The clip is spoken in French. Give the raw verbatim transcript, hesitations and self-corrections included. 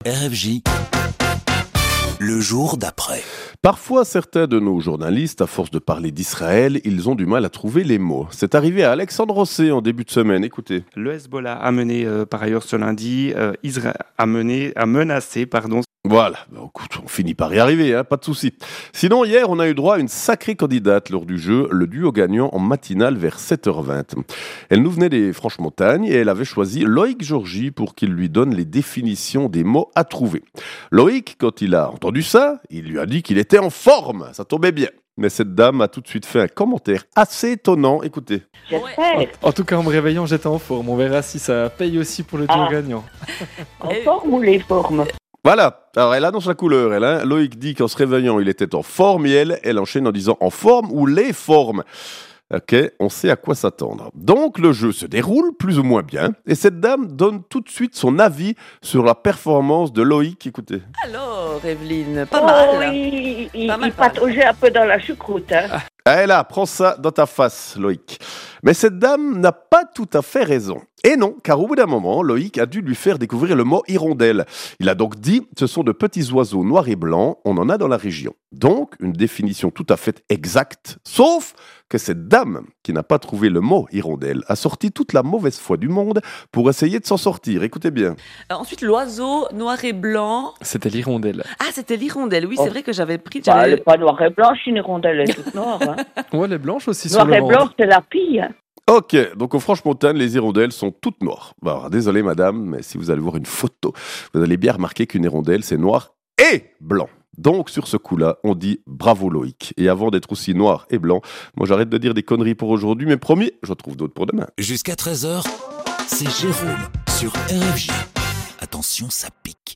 R F J, le jour d'après. Parfois, certains de nos journalistes, à force de parler d'Israël, ils ont du mal à trouver les mots. C'est arrivé à Alexandre Rosset en début de semaine, écoutez. Le Hezbollah a mené, euh, par ailleurs ce lundi, euh, Israël a, mené, a menacé, pardon. Voilà, bon, écoute, on finit par y arriver, hein, pas de souci. Sinon, hier, on a eu droit à une sacrée candidate lors du jeu, le duo gagnant en matinale vers sept heures vingt. Elle nous venait des Franches-Montagnes et elle avait choisi Loïc Georgy pour qu'il lui donne les définitions des mots à trouver. Loïc, quand il a entendu ça, il lui a dit qu'il était en forme, ça tombait bien. Mais cette dame a tout de suite fait un commentaire assez étonnant, écoutez. J'espère. En tout cas, en me réveillant, j'étais en forme. On verra si ça paye aussi pour le duo Ah. gagnant. En forme ou les formes? Voilà, alors elle annonce la couleur, elle, hein. Loïc dit qu'en se réveillant, il était en forme, et elle, elle enchaîne en disant en forme ou les formes. Ok, on sait à quoi s'attendre. Donc le jeu se déroule plus ou moins bien, et cette dame donne tout de suite son avis sur la performance de Loïc, écoutez. Alors, Evelyne, pas Oh, mal. il, il, Pas mal, il pas mal. pataugeait un peu dans la choucroute. Hein. Ah là, prends ça dans ta face, Loïc. Mais cette dame n'a pas tout à fait raison. Et non, car au bout d'un moment, Loïc a dû lui faire découvrir le mot hirondelle. Il a donc dit, ce sont de petits oiseaux noirs et blancs, on en a dans la région. Donc, une définition tout à fait exacte, sauf que cette dame, qui n'a pas trouvé le mot hirondelle, a sorti toute la mauvaise foi du monde pour essayer de s'en sortir. Écoutez bien. Euh, ensuite, l'oiseau noir et blanc. C'était l'hirondelle. Ah, c'était l'hirondelle. Oui, Oh. c'est vrai que j'avais pris. Bah, elle J'avais... n'est pas noire et blanche, une hirondelle, elle est toute noire. Hein. Ouais, elle est blanche aussi sur Noir le et ventre. blanc, c'est la pille. Ok, donc aux Franches-Montagnes, les hirondelles sont toutes noires. Bon, alors, désolé madame, mais si vous allez voir une photo, vous allez bien remarquer qu'une hirondelle, c'est noir et blanc. Donc sur ce coup-là, on dit bravo Loïc. Et avant d'être aussi noir et blanc, moi j'arrête de dire des conneries pour aujourd'hui, mais promis, je trouve d'autres pour demain. Jusqu'à treize heures, c'est Jérôme sur R F J. Attention, ça pique.